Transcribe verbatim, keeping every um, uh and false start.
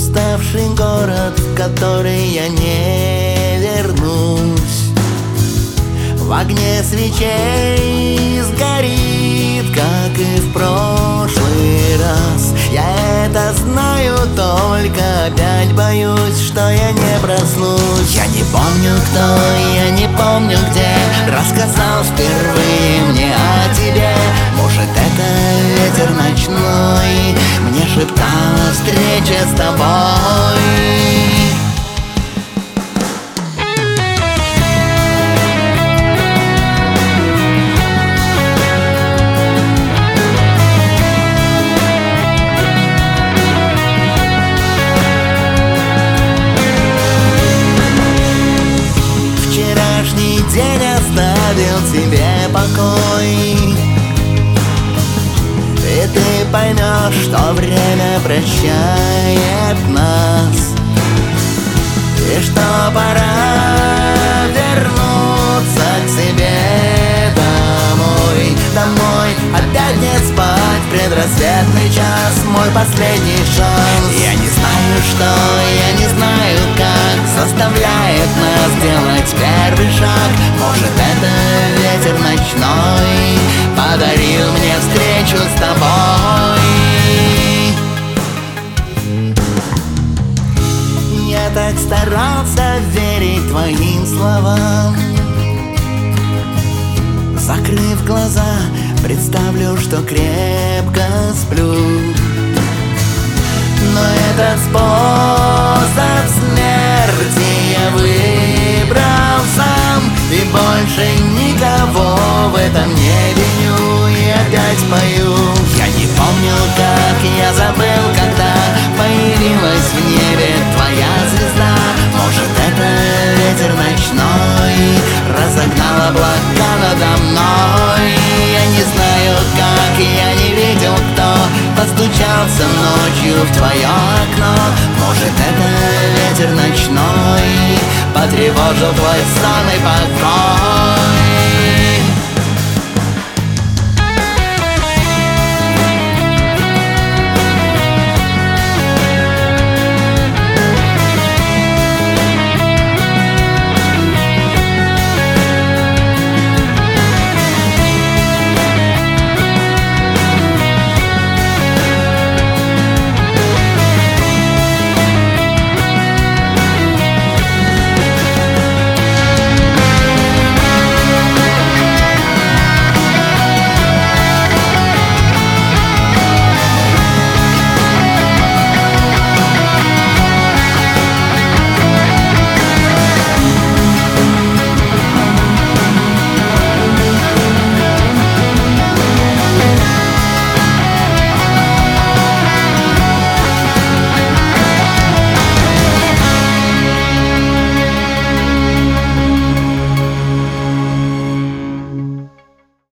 Уставший город, в который я не вернусь, в огне свечей сгорит, как и в прошлый раз. Я это знаю, только опять боюсь, что я не проснусь. Я не помню, кто, я не помню, где рассказал впервые мне о тебе. Может, это ветер ночной мне шептал о встрече с тобой. День оставил тебе покой, и ты поймешь, что время прощает нас, и что пора вернуться к себе домой. Домой, опять не спать, предрассветный час, мой последний шанс. Я не знаю, что, я не знаю, как заставляет нас делать первый шаг. Может, это ветер ночной подарил мне встречу с тобой. Я так старался верить твоим словам. Закрыв глаза, представлю, что крепко сплю. Но этот способ смерти я выбрал сам, и больше никого в этом не виню, и опять пою. Я не помню, как, я забыл, когда появилась в небе твоя звезда. Может, это ветер ночной разогнал облака надо мной. Я не знаю, как, я не видел, кто постучался ночью в твое окно. Может, это ветер ночной потревожил твой сон и покой.